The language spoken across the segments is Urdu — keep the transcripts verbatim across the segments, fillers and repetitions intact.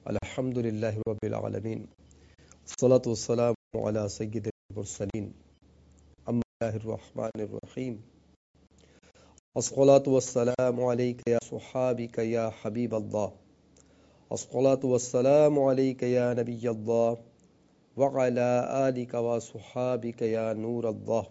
الحمد للہ رب العالمین والصلاة والسلام علی سید المرسلین اما اللہ الرحمن الرحیم الصلاة والسلام علیک یا صحابک یا حبیب اللہ الصلاة والسلام علیک یا نبی اللہ وعلی آلک و صحابک یا نور اللہ۔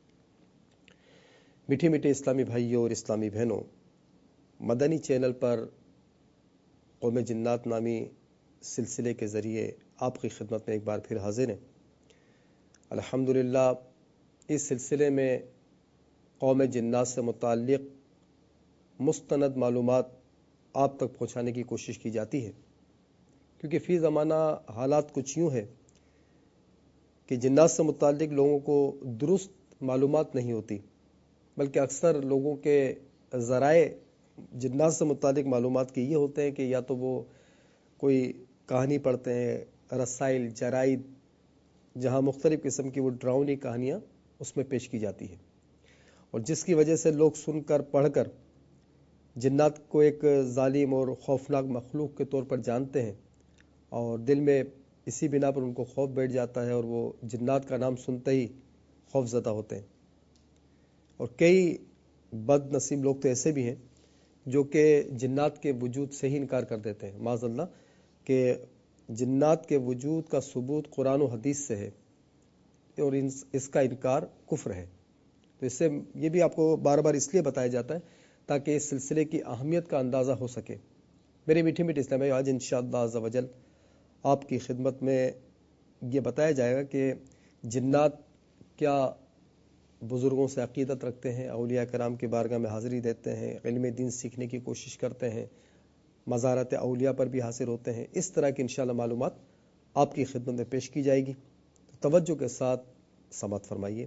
میٹھے میٹھے اسلامی بھائیوں اور اسلامی بہنوں، مدنی چینل پر قوم جنات نامی سلسلے کے ذریعے آپ کی خدمت میں ایک بار پھر حاضر ہیں۔ الحمدللہ اس سلسلے میں قوم جنات سے متعلق مستند معلومات آپ تک پہنچانے کی کوشش کی جاتی ہے، کیونکہ فی زمانہ حالات کچھ یوں ہے کہ جنات سے متعلق لوگوں کو درست معلومات نہیں ہوتی، بلکہ اکثر لوگوں کے ذرائع جنات سے متعلق معلومات کے یہ ہوتے ہیں کہ یا تو وہ کوئی کہانی پڑھتے ہیں، رسائل، جرائد، جہاں مختلف قسم کی وہ ڈراؤنی کہانیاں اس میں پیش کی جاتی ہیں، اور جس کی وجہ سے لوگ سن کر پڑھ کر جنات کو ایک ظالم اور خوفناک مخلوق کے طور پر جانتے ہیں، اور دل میں اسی بنا پر ان کو خوف بیٹھ جاتا ہے اور وہ جنات کا نام سنتے ہی خوف زدہ ہوتے ہیں۔ اور کئی بد نصیب لوگ تو ایسے بھی ہیں جو کہ جنات کے وجود سے ہی انکار کر دیتے ہیں، معاذ اللہ، کہ جنات کے وجود کا ثبوت قرآن و حدیث سے ہے اور اس کا انکار کفر ہے۔ تو اس سے یہ بھی آپ کو بار بار اس لیے بتایا جاتا ہے تاکہ اس سلسلے کی اہمیت کا اندازہ ہو سکے۔ میرے میٹھے میٹھے اسلامی، آج انشاءاللہ عز و جل آپ کی خدمت میں یہ بتایا جائے گا کہ جنات کیا بزرگوں سے عقیدت رکھتے ہیں، اولیاء کرام کی بارگاہ میں حاضری دیتے ہیں، علم دین سیکھنے کی کوشش کرتے ہیں، مزارات اولیاء پر بھی حاضر ہوتے ہیں۔ اس طرح کی انشاءاللہ معلومات آپ کی خدمت میں پیش کی جائے گی، توجہ کے ساتھ سماعت فرمائیے۔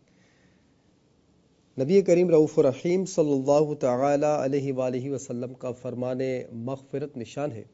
نبی کریم رؤوف الرحیم صلی اللہ تعالی علیہ وآلہ وسلم کا فرمان مغفرت نشان ہے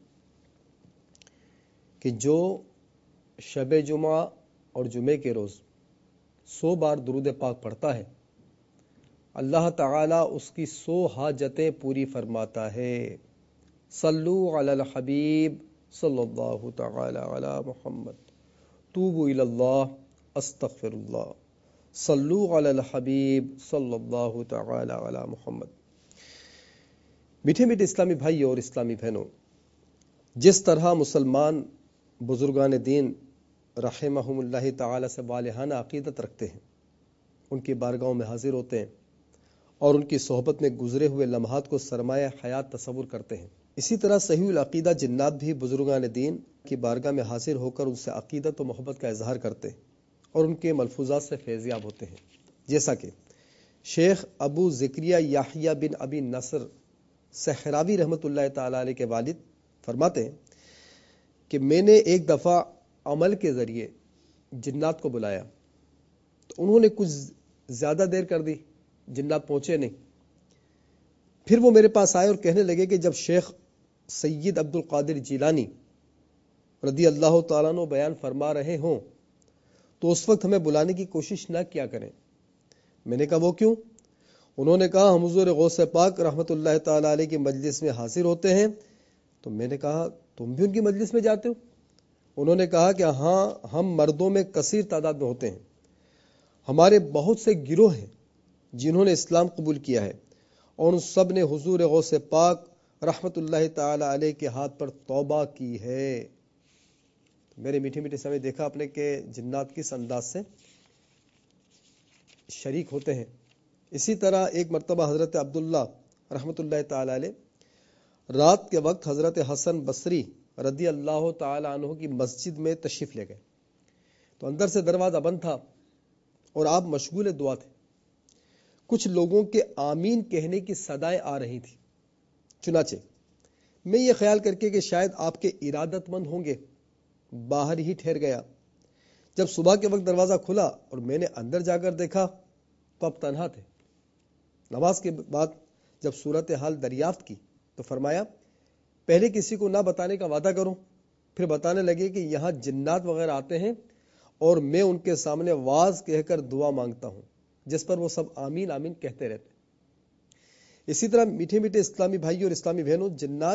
کہ جو شب جمعہ اور جمعے کے روز سو بار درود پاک پڑھتا ہے، اللہ تعالی اس کی سو حاجتیں پوری فرماتا ہے۔ صلو علی الحبیب صلی اللہ تعالی علی محمد، توبوا الی اللہ، استغفر اللہ، صلو علی الحبیب صلی اللہ تعالی علی محمد۔ میٹھے میٹھے اسلامی بھائیوں اور اسلامی بہنوں، جس طرح مسلمان بزرگان دین رحمہم اللہ تعالی سے والہانہ عقیدت رکھتے ہیں، ان کی بارگاہوں میں حاضر ہوتے ہیں اور ان کی صحبت میں گزرے ہوئے لمحات کو سرمایہ حیات تصور کرتے ہیں، اسی طرح صحیح العقیدہ جنات بھی بزرگان دین کی بارگاہ میں حاضر ہو کر ان سے عقیدت و محبت کا اظہار کرتے ہیں اور ان کے ملفوظات سے فیضیاب ہوتے ہیں، جیسا کہ شیخ ابو ذکریہ یحییٰ بن ابی نصر صحراوی رحمۃ اللہ تعالی علیہ کے والد فرماتے ہیں کہ میں نے ایک دفعہ عمل کے ذریعے جنات کو بلایا تو انہوں نے کچھ زیادہ دیر کر دی، جنات پہنچے نہیں۔ پھر وہ میرے پاس آئے اور کہنے لگے کہ جب شیخ سید عبد القادر جیلانی رضی اللہ تعالیٰ عنہ بیان فرما رہے ہوں تو اس وقت ہمیں بلانے کی کوشش نہ کیا کریں۔ میں نے کہا وہ کیوں؟ انہوں نے کہا ہم حضور غوث پاک رحمۃ اللہ تعالیٰ علیہ کی مجلس میں حاضر ہوتے ہیں۔ تو میں نے کہا تم بھی ان کی مجلس میں جاتے ہو؟ انہوں نے کہا کہ ہاں، ہم مردوں میں کثیر تعداد میں ہوتے ہیں، ہمارے بہت سے گروہ ہیں جنہوں نے اسلام قبول کیا ہے اور ان سب نے حضور غوث پاک رحمت اللہ تعالی علیہ کے ہاتھ پر توبہ کی ہے۔ میرے میٹھے میٹھے سمے دیکھا آپ نے کہ جنات کس انداز سے شریک ہوتے ہیں۔ اسی طرح ایک مرتبہ حضرت عبداللہ رحمت اللہ تعالی علیہ رات کے وقت حضرت حسن بصری رضی اللہ تعالی عنہ کی مسجد میں تشریف لے گئے تو اندر سے دروازہ بند تھا اور آپ مشغول دعا تھے۔ کچھ لوگوں کے آمین کہنے کی صدائیں آ رہی تھی، چنانچہ میں یہ خیال کر کے کہ شاید آپ کے ارادت مند ہوں گے باہر ہی ٹھہر گیا۔ جب صبح کے وقت دروازہ کھلا اور میں نے اندر جا کر دیکھا تو اب تنہا تھے۔ نماز کے بعد جب صورتحال دریافت کی تو فرمایا پہلے کسی کو نہ بتانے کا وعدہ کرو، پھر بتانے لگے کہ یہاں جنات وغیرہ آتے ہیں اور میں ان کے سامنے واز کہہ کر دعا مانگتا ہوں، جس پر وہ سب آمین آمین کہتے رہتے۔ اسی طرح میٹھے میٹھے اسلامی بھائی اور اسلامی بہنوں، جنات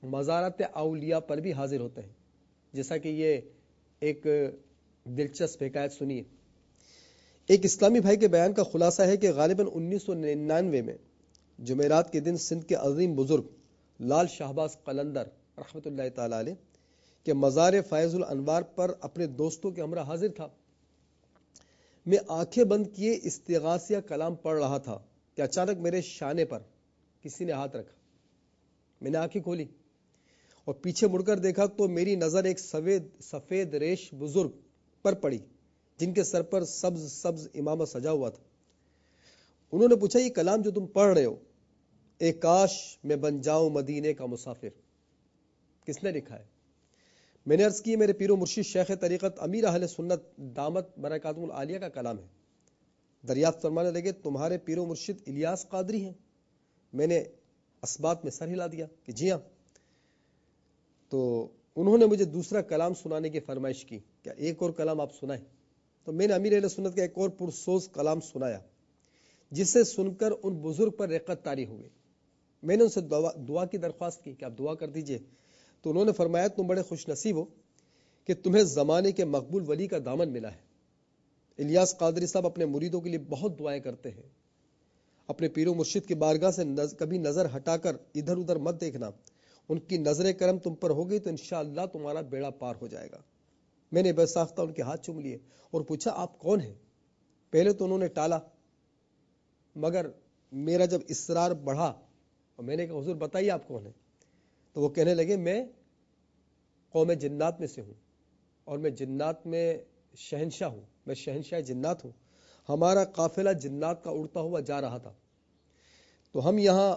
مزارات اولیاء پر بھی حاضر ہوتے ہیں، جیسا کہ یہ ایک دلچسپ حکایت سنیے۔ ایک اسلامی بھائی کے بیان کا خلاصہ ہے کہ غالباً انیس سو ننانوے میں جمعرات کے دن سندھ کے عظیم بزرگ لال شہباز قلندر رحمۃ اللہ تعالی علیہ کہ مزار فیض الانوار پر اپنے دوستوں کے ہمراہ حاضر تھا۔ میں آنکھیں بند کیے استغاثیہ کلام پڑھ رہا تھا کہ اچانک میرے شانے پر کسی نے ہاتھ رکھا۔ میں نے آنکھیں کھولی اور پیچھے مڑ کر دیکھا تو میری نظر ایک سفید سفید ریش بزرگ پر پڑی جن کے سر پر سبز سبز امامہ سجا ہوا تھا۔ انہوں نے پوچھا، یہ کلام جو تم پڑھ رہے ہو، اے کاش میں بن جاؤں مدینے کا مسافر، کس نے لکھا ہے؟ میں نے عرض کی، میرے پیر و مرشد شیخ طریقت امیر اہل سنت دامت برکاتہم العالیہ کا کلام ہے۔ دریافت فرمانے لگے، تمہارے پیر و مرشد الیاس قادری ہیں؟ میں نے اسبات میں سر ہلا دیا کہ جی ہاں۔ تو انہوں نے مجھے دوسرا کلام سنانے کی فرمائش کی، کیا ایک اور کلام آپ سنائیں؟ تو میں نے امیر اہل سنت کا ایک اور پرسوز کلام سنایا، جسے سن کر ان بزرگ پر رقت طاری ہوئی۔ میں نے ان سے دعا, دعا کی درخواست کی کہ آپ دعا کر دیجئے، تو انہوں نے فرمایا، تم بڑے خوش نصیب ہو کہ تمہیں زمانے کے مقبول ولی کا دامن ملا ہے۔ الیاس قادری صاحب اپنے مریدوں کے لیے بہت دعائیں کرتے ہیں۔ اپنے پیر و مرشد کی بارگاہ سے نز... کبھی نظر ہٹا کر ادھر ادھر مت دیکھنا، ان کی نظر کرم تم پر ہوگی تو انشاءاللہ تمہارا بیڑا پار ہو جائے گا۔ میں نے بے ساختہ ان کے ہاتھ چوم لیے اور پوچھا، آپ کون ہیں؟ پہلے تو انہوں نے ٹالا، مگر میرا جب اصرار بڑھا اور میں نے کہا، حضور بتائیے آپ کون ہیں؟ تو وہ کہنے لگے، میں قوم جنات میں سے ہوں اور میں جنات میں شہنشاہ ہوں، میں شہنشاہ جنات ہوں۔ ہمارا قافلہ جنات کا اڑتا ہوا جا رہا تھا، تو ہم یہاں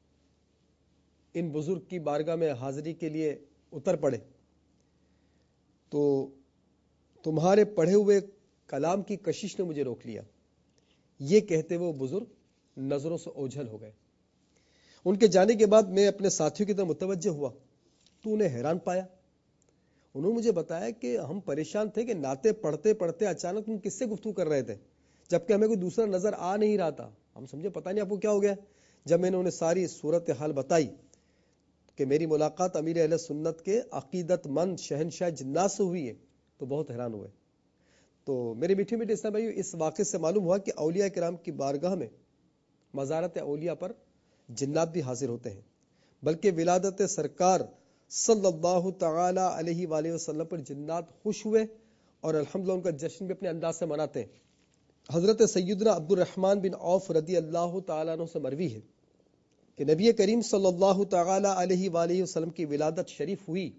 ان بزرگ کی بارگاہ میں حاضری کے لیے اتر پڑے، تو تمہارے پڑھے ہوئے کلام کی کشش نے مجھے روک لیا۔ یہ کہتے ہوئے وہ بزرگ نظروں سے اوجھل ہو گئے۔ ان کے جانے کے بعد میں اپنے ساتھیوں کی طرف متوجہ ہوا تو انہیں حیران پایا۔ انہوں نے مجھے بتایا کہ ہم پریشان تھے کہ نعتیں پڑھتے پڑھتے اچانک تم کس سے گفتگو کر رہے تھے، جبکہ ہمیں کوئی دوسرا نظر آ نہیں رہا تھا۔ ہم سمجھے پتہ نہیں آپ کو کیا ہو گیا۔ جب میں نے انہیں ساری صورتحال بتائی کہ میری ملاقات امیر اہل سنت کے عقیدت مند شہنشاہ جنات سے ہوئی ہے، تو بہت حیران ہوئے۔ تو میرے میٹھے میٹھے اسلام بھائیو، اس واقعے سے معلوم ہوا کہ اولیاء کرام کی بارگاہ میں مزارت اولیاء پر جنات بھی حاضر ہوتے ہیں، بلکہ ولادت سرکار صلی اللہ تعالی علیہ وآلہ وسلم پر جنات خوش ہوئے اور الحمدللہ ان کا جشن بھی اپنے انداز سے مناتے ہیں۔ حضرت سیدنا عبد الرحمن بن عوف رضی اللہ تعالیٰ عنہ سے مروی ہے کہ نبی کریم صلی اللہ تعالی علیہ وآلہ وسلم کی ولادت شریف ہوئی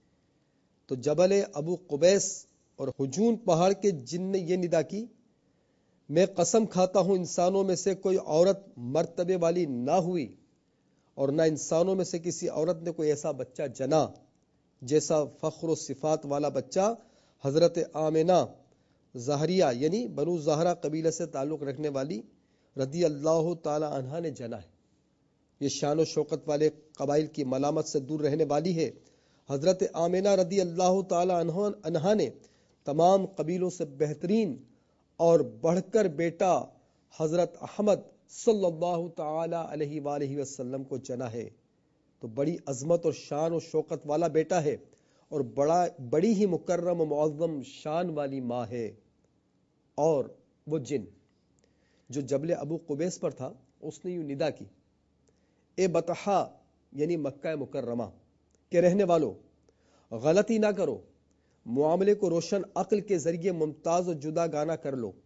تو جبل ابو قبیس اور حجون پہاڑ کے جن نے یہ ندا کی، میں قسم کھاتا ہوں انسانوں میں سے کوئی عورت مرتبے والی نہ ہوئی اور نہ انسانوں میں سے کسی عورت نے کوئی ایسا بچہ جنا جیسا فخر و صفات والا بچہ حضرت آمنہ زہریہ یعنی بنو زہرہ قبیلہ سے تعلق رکھنے والی رضی اللہ تعالی عنہا نے جنا ہے۔ یہ شان و شوکت والے قبائل کی ملامت سے دور رہنے والی ہے۔ حضرت آمنہ رضی اللہ تعالی عنہا نے تمام قبیلوں سے بہترین اور بڑھ کر بیٹا حضرت احمد صلی اللہ تعالی علیہ وآلہ وسلم کو جنا ہے، تو بڑی عظمت اور شان و شوکت والا بیٹا ہے اور بڑا بڑی ہی مکرم و معظم شان والی ماں ہے۔ اور وہ جن جو جبل ابو قبیس پر تھا، اس نے یوں ندا کی، اے بطحا یعنی مکہ مکرمہ کے رہنے والو، غلطی نہ کرو، معاملے کو روشن عقل کے ذریعے ممتاز و جدا گانا کر لو۔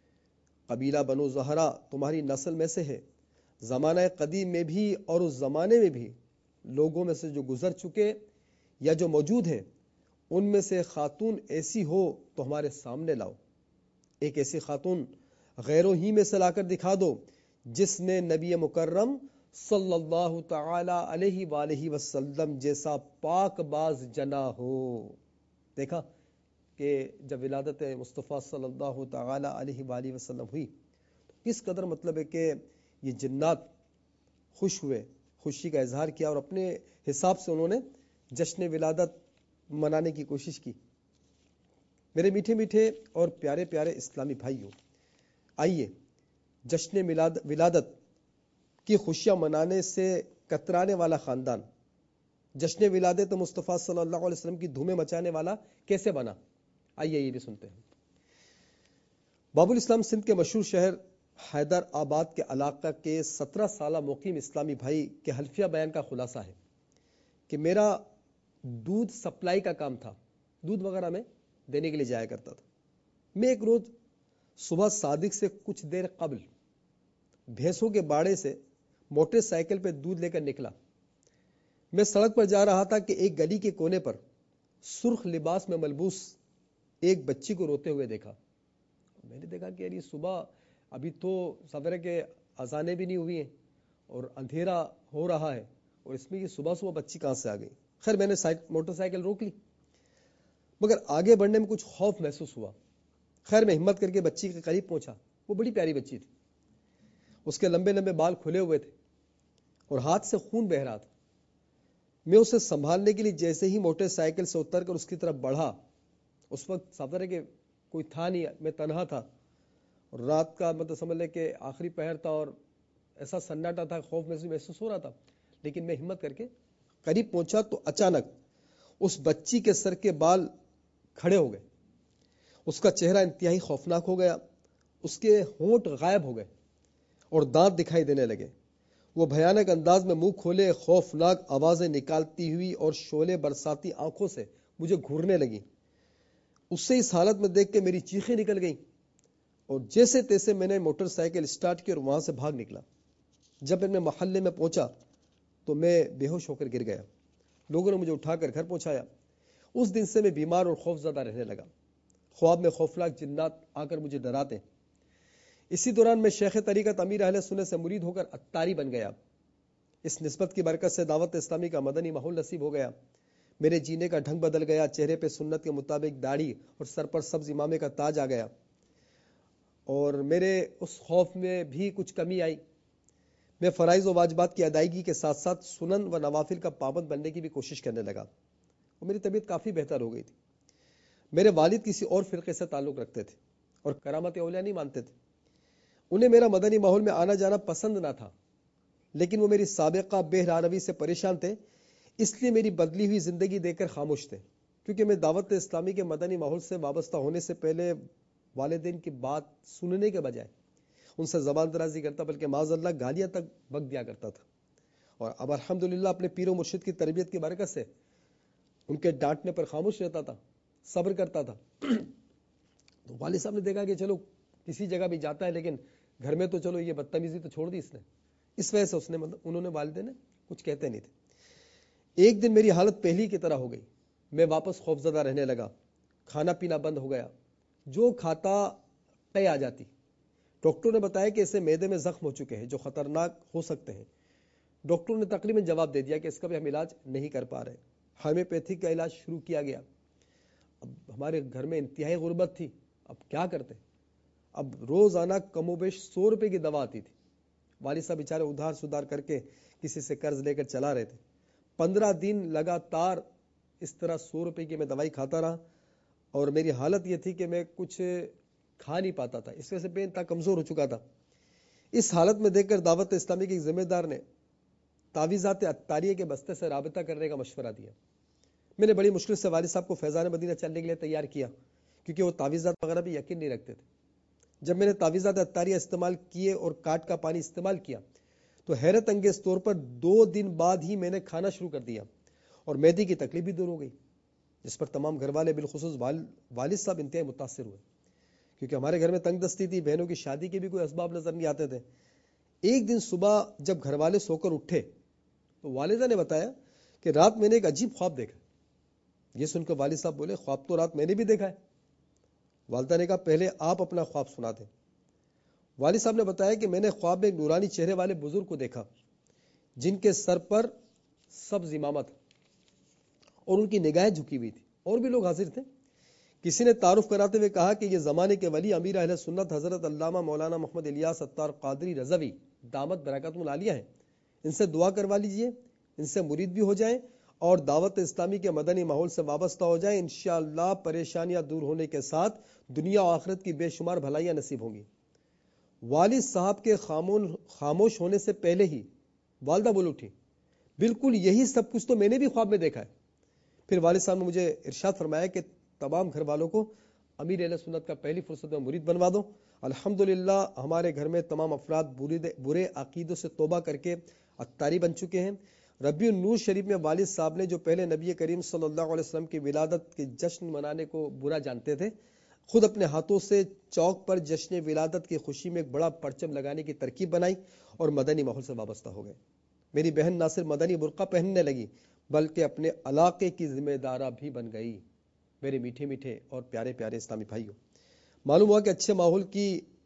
قبیلہ بنو زہرہ تمہاری نسل میں سے ہے۔ زمانہ قدیم میں بھی اور اس زمانے میں بھی لوگوں میں سے جو گزر چکے یا جو موجود ہیں، ان میں سے خاتون ایسی ہو تو ہمارے سامنے لاؤ۔ ایک ایسی خاتون غیروں ہی میں سے لا کر دکھا دو جس نے نبی مکرم صلی اللہ تعالی علیہ وآلہ وسلم جیسا پاک باز جنا ہو۔ دیکھا کہ جب ولادت مصطفیٰ صلی اللہ تعالی علیہ وآلہ وسلم ہوئی تو کس قدر مطلب ہے کہ یہ جنات خوش ہوئے، خوشی کا اظہار کیا اور اپنے حساب سے انہوں نے جشن ولادت منانے کی کوشش کی۔ میرے میٹھے میٹھے اور پیارے پیارے اسلامی بھائیوں، آئیے جشن میلاد- ولادت کی خوشیاں منانے سے کترانے والا خاندان جشن ولادت مصطفیٰ صلی اللہ علیہ وسلم کی دھومیں مچانے والا کیسے بنا؟ آئیے یہ بھی سنتے ہیں۔ باب الاسلام سندھ کے مشہور شہر حیدر آباد کے علاقہ کے سترہ سالہ مقیم اسلامی بھائی کے حلفیہ بیان کا خلاصہ ہے کہ میرا دودھ سپلائی کا کام تھا، دودھ وغیرہ میں دینے کے لیے جایا کرتا تھا۔ میں ایک روز صبح صادق سے کچھ دیر قبل بھینسوں کے باڑے سے موٹر سائیکل پہ دودھ لے کر نکلا۔ میں سڑک پر جا رہا تھا کہ ایک گلی کے کونے پر سرخ لباس میں ملبوس ایک بچی کو روتے ہوئے دیکھا۔ میں نے دیکھا کہ یاری صبح ابھی تو سویرے کے اذانیں بھی نہیں ہوئی ہیں اور اندھیرا ہو رہا ہے، اور اس میں یہ صبح صبح بچی کہاں سے آ گئی؟ خیر میں نے موٹر سائیکل روک لی، مگر آگے بڑھنے میں کچھ خوف محسوس ہوا۔ خیر میں ہمت کر کے بچی کے قریب پہنچا۔ وہ بڑی پیاری بچی تھی، اس کے لمبے لمبے بال کھلے ہوئے تھے اور ہاتھ سے خون بہ رہا تھا۔ میں اسے سنبھالنے کے لیے جیسے ہی موٹر سائیکل سے اتر کر اس کی طرف بڑھا، اس وقت سفر ہے کہ کوئی تھا نہیں، میں تنہا تھا اور رات کا مطلب سمجھ لے کہ آخری پہر تھا اور ایسا سناٹا تھا، خوف محسوس ہو رہا تھا، لیکن میں ہمت کر کے قریب پہنچا تو اچانک اس بچی کے سر کے بال کھڑے ہو گئے، اس کا چہرہ انتہائی خوفناک ہو گیا، اس کے ہونٹ غائب ہو گئے اور دانت دکھائی دینے لگے۔ وہ بھیانک انداز میں منہ کھولے خوفناک آوازیں نکالتی ہوئی اور شعلے برساتی آنکھوں سے مجھے گھورنے لگی۔ اسے اس حالت میں دیکھ کے میری چیخیں نکل گئیں اور جیسے تیسے میں نے موٹر سائیکل سٹارٹ کی اور وہاں سے بھاگ نکلا۔ جب میں محلے میں پہنچا تو میں بے ہوش ہو کر گر گیا۔ لوگوں نے مجھے اٹھا کر گھر پہنچایا۔ اس دن سے میں بیمار اور خوف زدہ رہنے لگا۔ خواب میں خوفناک جنات آ کر مجھے ڈراتے۔ اسی دوران میں شیخ طریقت امیر اہل سنت سے مرید ہو کر عطاری بن گیا۔ اس نسبت کی برکت سے دعوت اسلامی کا مدنی ماحول نصیب ہو گیا۔ میرے جینے کا ڈھنگ بدل گیا، چہرے پہ سنت کے مطابق داڑھی اور سر پر سبز امامے کا تاج آ گیا، اور میرے اس خوف میں بھی کچھ کمی آئی۔ میں فرائض و واجبات کی ادائیگی کے ساتھ ساتھ سنن و نوافل کا پابند بننے کی بھی کوشش کرنے لگا اور میری طبیعت کافی بہتر ہو گئی تھی۔ میرے والد کسی اور فرقے سے تعلق رکھتے تھے اور کرامت اولیاء نہیں مانتے تھے۔ انہیں میرا مدنی ماحول میں آنا جانا پسند نہ تھا، لیکن وہ میری سابقہ بے روی سے پریشان تھے، اس لیے میری بدلی ہوئی زندگی دیکھ کر خاموش تھے، کیونکہ میں دعوت اسلامی کے مدنی ماحول سے وابستہ ہونے سے پہلے والدین کی بات سننے کے بجائے ان سے زبان درازی کرتا، بلکہ معاذ اللہ گالیاں تک بک دیا کرتا تھا۔ اور اب الحمدللہ اپنے پیر و مرشد کی تربیت کی برکت سے ان کے ڈانٹنے پر خاموش رہتا تھا، صبر کرتا تھا۔ تو والد صاحب نے دیکھا کہ چلو کسی جگہ بھی جاتا ہے، لیکن گھر میں تو چلو یہ بدتمیزی تو چھوڑ دی اس نے، اس وجہ سے اس نے مطلب انہوں نے والدین نے کچھ کہتے نہیں تھے۔ ایک دن میری حالت پہلی کی طرح ہو گئی، میں واپس خوفزدہ رہنے لگا، کھانا پینا بند ہو گیا، جو کھاتا قے آ جاتی۔ ڈاکٹر نے بتایا کہ اسے معدے میں زخم ہو چکے ہیں جو خطرناک ہو سکتے ہیں۔ ڈاکٹر نے تقریباً جواب دے دیا کہ اس کا بھی ہم علاج نہیں کر پا رہے۔ ہومیوپیتھی کا علاج شروع کیا گیا۔ اب ہمارے گھر میں انتہائی غربت تھی، اب کیا کرتے؟ اب روزانہ کم و بیش سو روپے کی دوا آتی تھی۔ والد صاحب بیچارے ادھار سدھار کر کے کسی سے قرض لے کر چلا رہے تھے۔ پندرہ دن لگاتار اس طرح سو روپے کی میں دوائی کھاتا رہا، اور میری حالت یہ تھی کہ میں کچھ کھا نہیں پاتا تھا، اس وجہ سے بے انتہا کمزور ہو چکا تھا۔ اس حالت میں دیکھ کر دعوت اسلامی کے ذمہ دار نے تعویذات عطاریہ کے بستے سے رابطہ کرنے کا مشورہ دیا۔ میں نے بڑی مشکل سے والد صاحب کو فیضان مدینہ چلنے کے لیے تیار کیا، کیونکہ وہ تعویذات وغیرہ بھی یقین نہیں رکھتے تھے۔ جب میں نے تعویذات عطاریہ استعمال کیے اور کاٹ کا پانی استعمال کیا تو حیرت انگیز طور پر دو دن بعد ہی میں نے کھانا شروع کر دیا اور معدے کی تکلیف بھی دور ہو گئی، جس پر تمام گھر والے بالخصوص والد صاحب انتہائی متاثر ہوئے، کیونکہ ہمارے گھر میں تنگ دستی تھی، بہنوں کی شادی کے بھی کوئی اسباب نظر نہیں آتے تھے۔ ایک دن صبح جب گھر والے سو کر اٹھے تو والدہ نے بتایا کہ رات میں نے ایک عجیب خواب دیکھا۔ یہ سن کر والد صاحب بولے، خواب تو رات میں نے بھی دیکھا ہے۔ والدہ نے کہا پہلے آپ اپنا خواب سنا دیں۔ والد صاحب نے بتایا کہ میں نے خواب میں ایک نورانی چہرے والے بزرگ کو دیکھا جن کے سر پر سبز امامہ تھا اور ان کی نگاہیں جھکی ہوئی تھی، اور بھی لوگ حاضر تھے۔ کسی نے تعارف کراتے ہوئے کہا کہ یہ زمانے کے ولی امیر اہل سنت حضرت علامہ مولانا محمد الیاس عطار قادری رضوی دامت برکاتہم العالیہ ہیں، ان سے دعا کروا لیجئے، ان سے مرید بھی ہو جائیں اور دعوت اسلامی کے مدنی ماحول سے وابستہ ہو جائیں، انشاءاللہ پریشانیاں دور ہونے کے ساتھ دنیا و آخرت کی بے شمار بھلائیاں نصیب ہوں گی۔ والد صاحب کے خاموش ہونے سے پہلے ہی والدہ بول اٹھی، بالکل یہی سب کچھ تو میں نے بھی خواب میں دیکھا ہے. پھر والد صاحب نے مجھے ارشاد فرمایا کہ تمام گھر والوں کو امیر اہل سنت کا پہلی فرصت میں مرید بنوا دو. الحمدللہ ہمارے گھر میں تمام افراد برے عقیدوں سے توبہ کر کے اتاری بن چکے ہیں. ربیع النور شریف میں والد صاحب نے جو پہلے نبی کریم صلی اللہ علیہ وسلم کی ولادت کے جشن منانے کو برا جانتے تھے، خود اپنے ہاتھوں سے چوک پر جشن ولادت کی خوشی میں ایک بڑا پرچم لگانے کی ترکیب بنائی اور مدنی ماحول سے وابستہ ہو گئے. میری بہن نہ صرف مدنی برقع پہننے لگی بلکہ اپنے علاقے کی ذمہ دارہ بھی بن گئی. میرے میٹھے میٹھے اور پیارے پیارے اسلامی بھائیوں، معلوم ہوا کہ اچھے ماحول کی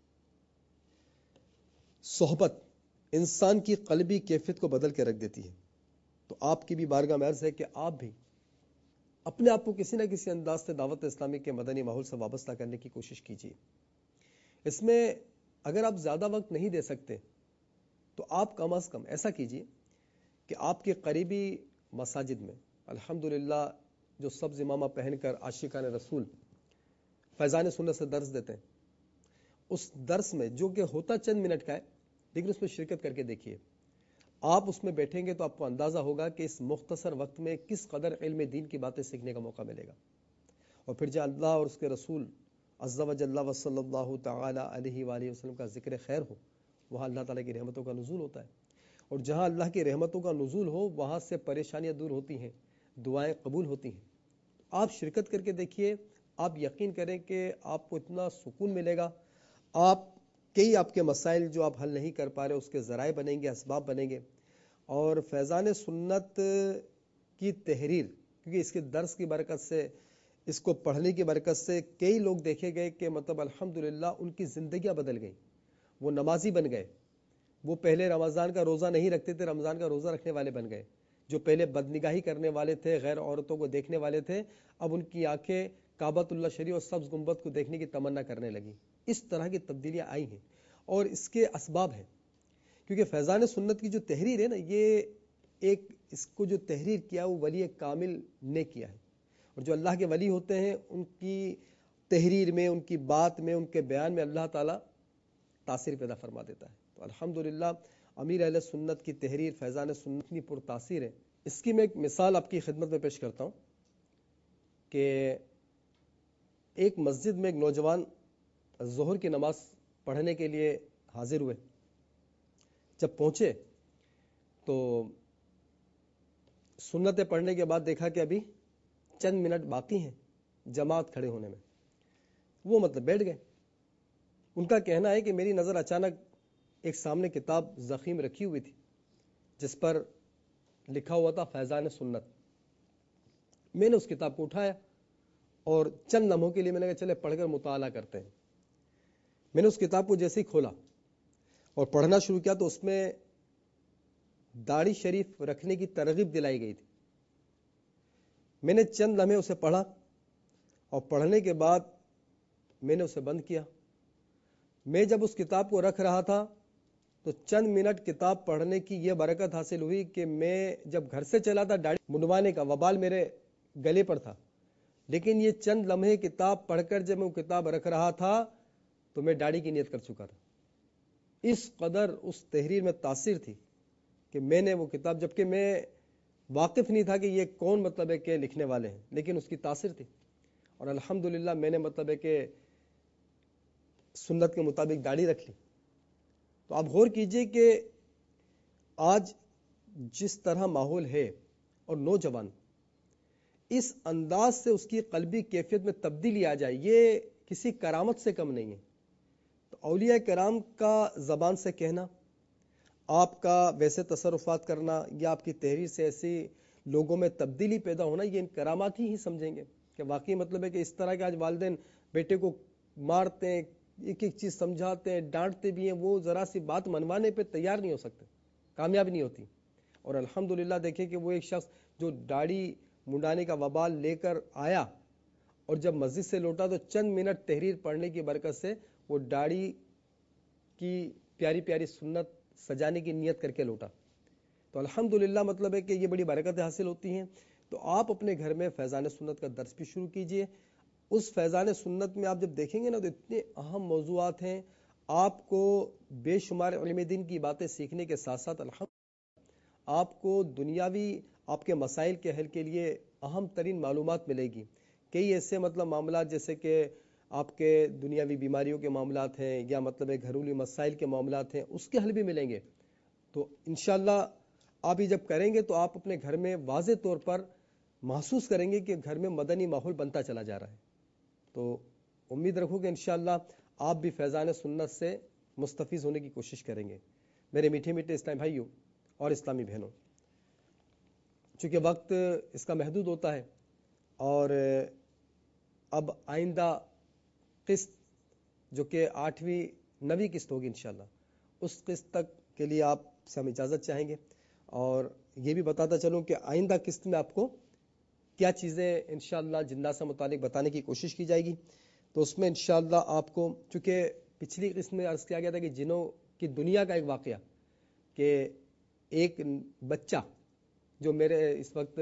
صحبت انسان کی قلبی کیفیت کو بدل کے رکھ دیتی ہے. تو آپ کی بھی بارگاہ میں عرض ہے کہ آپ بھی اپنے آپ کو کسی نہ کسی انداز سے دعوت اسلامی کے مدنی ماحول سے وابستہ کرنے کی کوشش کیجیے. اس میں اگر آپ زیادہ وقت نہیں دے سکتے تو آپ کم از کم ایسا کیجیے کہ آپ کے قریبی مساجد میں الحمدللہ جو سبز امامہ پہن کر عاشقان رسول فیضان سنت سے درس دیتے ہیں، اس درس میں جو کہ ہوتا چند منٹ کا ہے لیکن اس میں شرکت کر کے دیکھیے. آپ اس میں بیٹھیں گے تو آپ کو اندازہ ہوگا کہ اس مختصر وقت میں کس قدر علم دین کی باتیں سیکھنے کا موقع ملے گا. اور پھر جہاں اللہ اور اس کے رسول عز و جل و صلی اللہ تعالی علیہ وآلہ وسلم کا ذکر خیر ہو، وہاں اللہ تعالیٰ کی رحمتوں کا نزول ہوتا ہے. اور جہاں اللہ کی رحمتوں کا نزول ہو وہاں سے پریشانیاں دور ہوتی ہیں، دعائیں قبول ہوتی ہیں. آپ شرکت کر کے دیکھیے، آپ یقین کریں کہ آپ کو اتنا سکون ملے گا. آپ کئی آپ کے مسائل جو آپ حل نہیں کر پا رہے اس کے ذرائع بنیں گے، اسباب بنیں گے. اور فیضان سنت کی تحریر، کیونکہ اس کے درس کی برکت سے، اس کو پڑھنے کی برکت سے کئی لوگ دیکھے گئے کہ مطلب الحمدللہ ان کی زندگیاں بدل گئیں. وہ نمازی بن گئے. وہ پہلے رمضان کا روزہ نہیں رکھتے تھے، رمضان کا روزہ رکھنے والے بن گئے. جو پہلے بدنگاہی کرنے والے تھے، غیر عورتوں کو دیکھنے والے تھے، اب ان کی آنکھیں کعبۃ اللہ شریف اور سبز گنبد کو دیکھنے کی تمنا کرنے لگی. اس طرح کی تبدیلیاں آئی ہیں اور اس کے اسباب ہیں. کیونکہ فیضان سنت کی جو تحریر ہے نا، یہ ایک اس کو جو تحریر کیا وہ ولی کامل نے کیا ہے. اور جو اللہ کے ولی ہوتے ہیں ان کی تحریر میں، ان کی بات میں، ان کے بیان میں اللہ تعالیٰ تاثیر پیدا فرما دیتا ہے. تو الحمدللہ امیر اہل سنت کی تحریر فیضان سنت کی پر تاثیر ہے. اس کی میں ایک مثال آپ کی خدمت میں پیش کرتا ہوں کہ ایک مسجد میں ایک نوجوان ظہر کی نماز پڑھنے کے لیے حاضر ہوئے. جب پہنچے تو سنتیں پڑھنے کے بعد دیکھا کہ ابھی چند منٹ باقی ہیں جماعت کھڑے ہونے میں. وہ مطلب بیٹھ گئے. ان کا کہنا ہے کہ میری نظر اچانک ایک سامنے کتاب ضخیم رکھی ہوئی تھی جس پر لکھا ہوا تھا فیضان سنت. میں نے اس کتاب کو اٹھایا اور چند لمحوں کے لیے میں نے کہا چلے پڑھ کر مطالعہ کرتے ہیں. میں نے اس کتاب کو جیسے ہی کھولا اور پڑھنا شروع کیا تو اس میں داڑھی شریف رکھنے کی ترغیب دلائی گئی تھی. میں نے چند لمحے اسے پڑھا اور پڑھنے کے بعد میں نے اسے بند کیا. میں جب اس کتاب کو رکھ رہا تھا تو چند منٹ کتاب پڑھنے کی یہ برکت حاصل ہوئی کہ میں جب گھر سے چلا تھا داڑھی منڈوانے کا وبال میرے گلے پر تھا، لیکن یہ چند لمحے کتاب پڑھ کر جب میں وہ کتاب رکھ رہا تھا تو میں داڑھی کی نیت کر چکا تھا. اس قدر اس تحریر میں تاثیر تھی کہ میں نے وہ کتاب، جبکہ میں واقف نہیں تھا کہ یہ کون مطلب ہے کہ لکھنے والے ہیں، لیکن اس کی تاثیر تھی. اور الحمدللہ میں نے مطلب ہے کہ سنت کے مطابق داڑھی رکھ لی. تو آپ غور کیجئے کہ آج جس طرح ماحول ہے اور نوجوان اس انداز سے اس کی قلبی کیفیت میں تبدیلی آ جائے، یہ کسی کرامت سے کم نہیں ہے. تو اولیاء کرام کا زبان سے کہنا، آپ کا ویسے تصرفات کرنا یا آپ کی تحریر سے ایسی لوگوں میں تبدیلی پیدا ہونا، یہ ان کرامات ہی ہی سمجھیں گے کہ واقعی مطلب ہے کہ اس طرح کے آج والدین بیٹے کو مارتے ہیں، ایک ایک چیز سمجھاتے ہیں، ڈانٹتے بھی ہیں، وہ ذرا سی بات منوانے پہ تیار نہیں ہو سکتے، کامیاب نہیں ہوتی. اور الحمدللہ دیکھیں کہ وہ ایک شخص جو داڑھی منڈانے کا وبال لے کر آیا اور جب مسجد سے لوٹا تو چند منٹ تحریر پڑھنے کی برکت سے وہ داڑھی کی پیاری پیاری سنت سجانے کی نیت کر کے لوٹا. تو الحمدللہ مطلب ہے کہ یہ بڑی برکتیں حاصل ہوتی ہیں. تو آپ اپنے گھر میں فیضان سنت کا درس بھی شروع کیجئے. اس فیضان سنت میں آپ جب دیکھیں گے نا تو اتنے اہم موضوعات ہیں، آپ کو بے شمار علم دین کی باتیں سیکھنے کے ساتھ ساتھ الحمد آپ کو دنیاوی آپ کے مسائل کے حل کے لیے اہم ترین معلومات ملے گی. کئی ایسے مطلب معاملات جیسے کہ آپ کے دنیاوی بیماریوں کے معاملات ہیں یا مطلب گھریلو مسائل کے معاملات ہیں, اس کے حل بھی ملیں گے. تو انشاءاللہ آپ یہ جب کریں گے تو آپ اپنے گھر میں واضح طور پر محسوس کریں گے کہ گھر میں مدنی ماحول بنتا چلا جا رہا ہے. تو امید رکھو کہ انشاءاللہ آپ بھی فیضان سنت سے مستفیض ہونے کی کوشش کریں گے. میرے میٹھے میٹھے اسلامی بھائیوں اور اسلامی بہنوں, چونکہ وقت اس کا محدود ہوتا ہے اور اب آئندہ قسط جو کہ آٹھویں نویں قسط ہوگی انشاءاللہ, اس قسط تک کے لیے آپ سے ہم اجازت چاہیں گے. اور یہ بھی بتاتا چلوں کہ آئندہ قسط میں آپ کو کیا چیزیں انشاءاللہ جنات سے متعلق بتانے کی کوشش کی جائے گی. تو اس میں انشاءاللہ آپ کو, چونکہ پچھلی قسط میں عرض کیا گیا تھا کہ جنوں کی دنیا کا ایک واقعہ, کہ ایک بچہ جو میرے اس وقت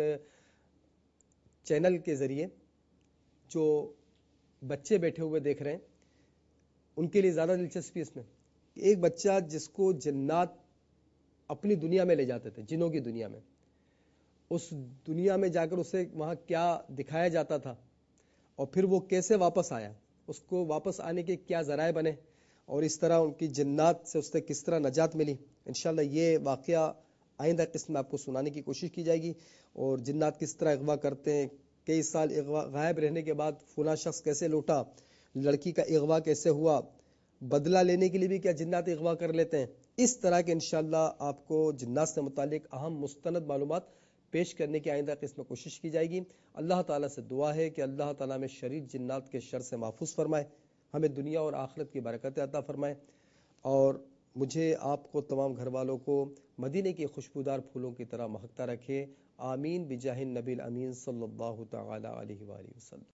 چینل کے ذریعے جو بچے بیٹھے ہوئے دیکھ رہے ہیں ان کے لیے زیادہ دلچسپی اس میں, ایک بچہ جس کو جنات اپنی دنیا میں لے جاتے تھے, جنوں کی دنیا میں, اس دنیا میں جا کر اسے وہاں کیا دکھایا جاتا تھا اور پھر وہ کیسے واپس آیا, اس کو واپس آنے کے کیا ذرائع بنے, اور اس طرح ان کی جنات سے اس سے کس طرح نجات ملی. انشاءاللہ یہ واقعہ آئندہ قسط میں آپ کو سنانے کی کوشش کی جائے گی. اور جنات کس طرح اغوا کرتے ہیں, کئی سال اغوا غائب رہنے کے بعد فلاں شخص کیسے لوٹا, لڑکی کا اغوا کیسے ہوا, بدلہ لینے کے لیے بھی کیا جنات اغوا کر لیتے ہیں. اس طرح کے انشاءاللہ آپ کو جنات سے متعلق اہم مستند معلومات پیش کرنے کی آئندہ قسط میں کوشش کی جائے گی. اللہ تعالیٰ سے دعا ہے کہ اللہ تعالیٰ میں شریر جنات کے شر سے محفوظ فرمائے, ہمیں دنیا اور آخرت کی برکتیں عطا فرمائے, اور مجھے آپ کو تمام گھر والوں کو مدینے کے خوشبودار پھولوں کی طرح مہکتا رکھے. آمین بجاہ النبی الامین صلی اللہ تعالی علیہ وآلہ وسلم.